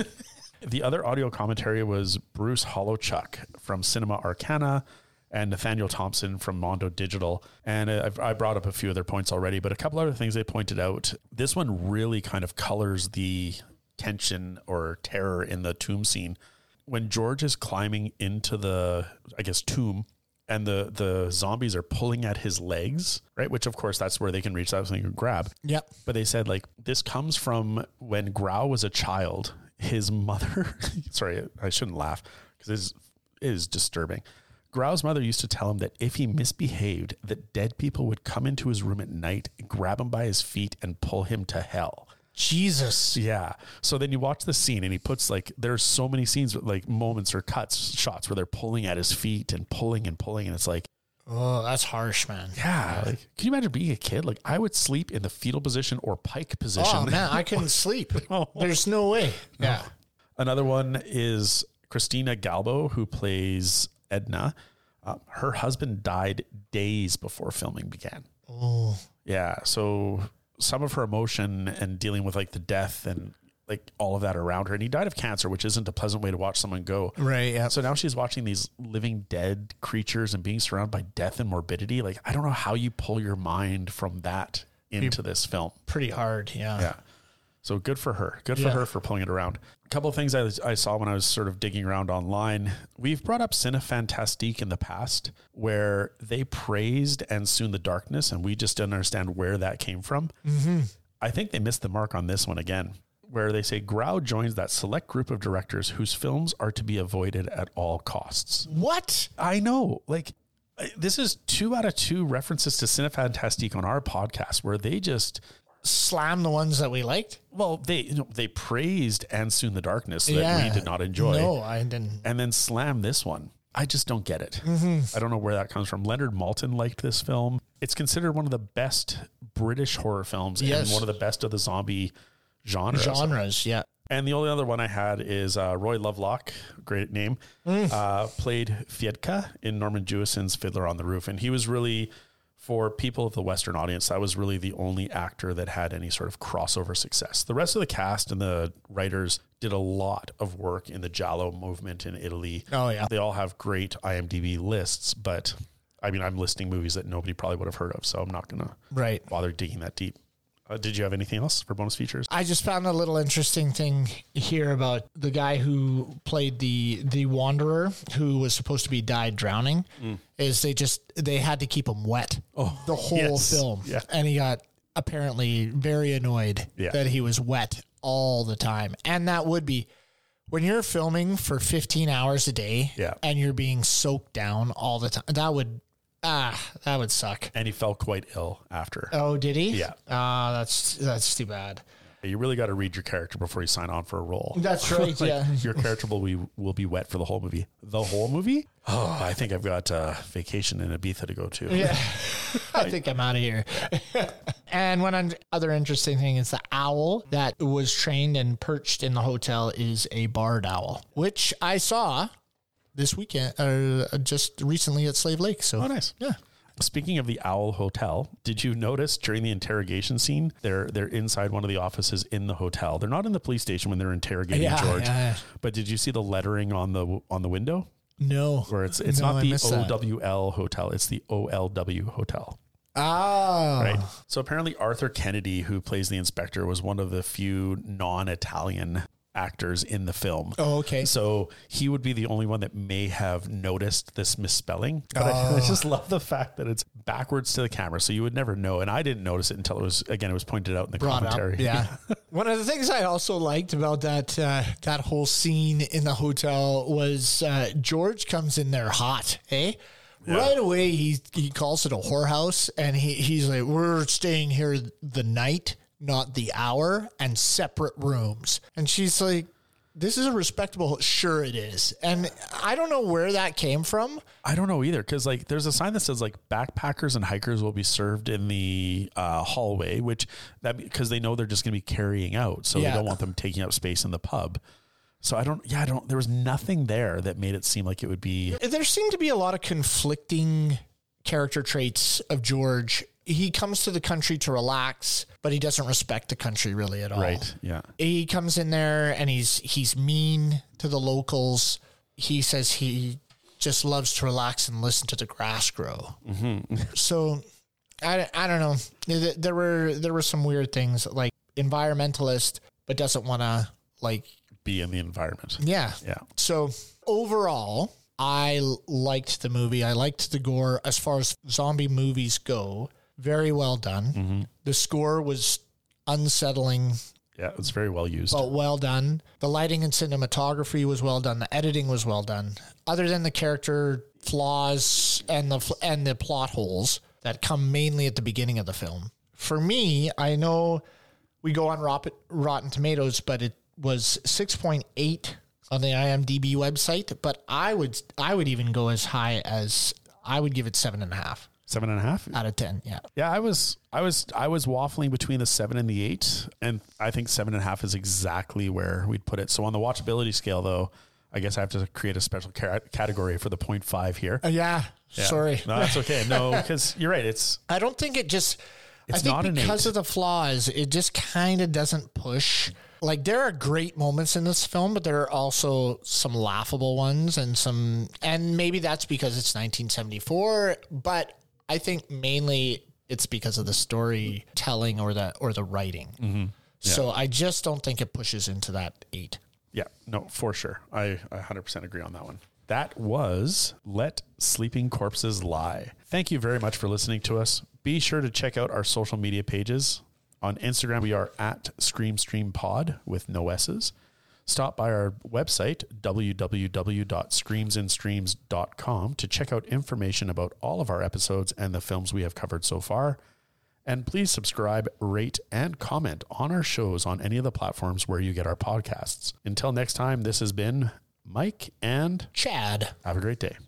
The other audio commentary was Bruce Holochuk from Cinema Arcana and Nathaniel Thompson from Mondo Digital. And I've, I brought up a few of their points already, but a couple other things they pointed out. This one really kind of colors the tension or terror in the tomb scene. When George is climbing into the, I guess, tomb, and the, the zombies are pulling at his legs, right? Which, of course, that's where they can reach. That's something you can grab. Yep. But they said, like, this comes from when Grau was a child. His mother, sorry, I shouldn't laugh because it is, it is disturbing. Grau's mother used to tell him that if he misbehaved, that dead people would come into his room at night, grab him by his feet, and pull him to hell. Jesus. Yeah. So then you watch the scene and he puts like, there's so many scenes with like moments or cuts, shots where they're pulling at his feet and pulling and pulling. And it's like, Oh, that's harsh, man. yeah. Like, can you imagine being a kid? Like I would sleep in the fetal position or pike position. Oh, man, I couldn't sleep. Oh. There's no way. Yeah. Another one is Christina Galbo, who plays Edna. Uh, her husband died days before filming began. Oh. Yeah. So some of her emotion and dealing with like the death and like all of that around her. And he died of cancer, which isn't a pleasant way to watch someone go. Right. Yeah. So now she's watching these living dead creatures and being surrounded by death and morbidity. Like, I don't know how you pull your mind from that into this film. Pretty hard. Yeah. Yeah. So good for her. Good for Yeah. her for pulling it around. A couple of things I, I saw when I was sort of digging around online. We've brought up Cinefantastique in the past where they praised And Soon the Darkness, and we just didn't understand where that came from. Mm-hmm. I think they missed the mark on this one again. where they say Grau joins that select group of directors whose films are to be avoided at all costs. What? I know. Like, this is two out of two references to Cinefantastique on our podcast where they just slam the ones that we liked. Well, they you know, they praised And Soon the Darkness that Yeah. we did not enjoy. No, I didn't. And then slam this one. I just don't get it. Mm-hmm. I don't know where that comes from. Leonard Maltin liked this film. It's considered one of the best British horror films Yes. and one of the best of the zombie genres. Genres, yeah. And the only other one I had is uh, Roy Lovelock, great name, mm. uh, played Fiedka in Norman Jewison's Fiddler on the Roof. And he was really, for people of the Western audience, that was really the only actor that had any sort of crossover success. The rest of the cast and the writers did a lot of work in the Giallo movement in Italy. Oh, yeah. They all have great I M D B lists, but I mean, I'm listing movies that nobody probably would have heard of, so I'm not going to right. bother digging that deep. Uh, did you have anything else for bonus features? I just found a little interesting thing here about the guy who played the the Wanderer, who was supposed to be died drowning. Mm. Is they just they had to keep him wet oh, the whole yes. film, yeah. and he got apparently very annoyed yeah. that he was wet all the time, and that would be when you're filming for fifteen hours a day, yeah. and you're being soaked down all the time. That would. Ah, that would suck. And he felt quite ill after. Oh, did he? Yeah. Ah, uh, that's that's too bad. You really got to read your character before you sign on for a role. That's right. like yeah. Your character will be will be wet for the whole movie. The whole movie? Oh, I think I've got a vacation in Ibiza to go to. Yeah. I think I'm out of here. And one other interesting thing is the owl that was trained and perched in the hotel is a barred owl, which I saw this weekend, uh, just recently at Slave Lake. So, oh, nice. Yeah. Speaking of the Owl Hotel, did you notice during the interrogation scene, they're they're inside one of the offices in the hotel. They're not in the police station when they're interrogating yeah, George. Yeah, yeah. But did you see the lettering on the on the window? No. Where it's it's no, not I the O W L that. Hotel, it's the O L W Hotel. Oh. Right. So apparently Arthur Kennedy, who plays the inspector, was one of the few non-Italian actors in the film. Oh, okay. So he would be the only one that may have noticed this misspelling. But oh. I, I just love the fact that it's backwards to the camera, so you would never know. And I didn't notice it until it was, again, it was pointed out in the Brought commentary. Up, yeah. One of the things I also liked about that uh, that whole scene in the hotel was uh, George comes in there hot, eh? Yeah. Right away, he he calls it a whorehouse, and he, he's like, we're staying here the night, not the hour, and separate rooms. And she's like, this is a respectable, sure it is. And I don't know where that came from. I don't know either, because like there's a sign that says like backpackers and hikers will be served in the uh, hallway, which that because they know they're just going to be carrying out, so yeah. they don't want them taking up space in the pub. So I don't, yeah, I don't, there was nothing there that made it seem like it would be. There seemed to be a lot of conflicting character traits of George. He comes to the country to relax, but he doesn't respect the country really at all. Right. Yeah. He comes in there and he's, he's mean to the locals. He says he just loves to relax and listen to the grass grow. Mm-hmm. So I, I don't know. There were, there were some weird things like environmentalist, but doesn't want to like, be in the environment. Yeah. Yeah. So overall, I liked the movie. I liked the gore. As far as zombie movies go, very well done. Mm-hmm. The score was unsettling. Yeah, it was very well used. But well done. The lighting and cinematography was well done. The editing was well done. Other than the character flaws and the and the plot holes that come mainly at the beginning of the film. For me, I know we go on Rotten Tomatoes, but it was six point eight on the I M D B website, but I would I would even go as high as I would give it seven and a half. Seven and a half out of ten. Yeah. Yeah. I was, I was, I was waffling between the seven and the eight. And I think seven and a half is exactly where we'd put it. So on the watchability scale though, I guess I have to create a special ca- category for the point five here. Uh, yeah, yeah. Sorry. No, that's okay. No, because you're right. It's, I don't think it just, it's I think not because of the flaws, it just kind of doesn't push. Like there are great moments in this film, but there are also some laughable ones and some, and maybe that's because it's nineteen seventy-four, but I think mainly it's because of the storytelling or the, or the writing. Mm-hmm. Yeah. So I just don't think it pushes into that eight. Yeah, no, for sure. I, I one hundred percent agree on that one. That was Let Sleeping Corpses Lie. Thank you very much for listening to us. Be sure to check out our social media pages On Instagram, we are at ScreamStreamPod with no S's. Stop by our website, w w w dot screams and streams dot com, to check out information about all of our episodes and the films we have covered so far. And please subscribe, rate, and comment on our shows on any of the platforms where you get our podcasts. Until next time, this has been Mike and Chad. Have a great day.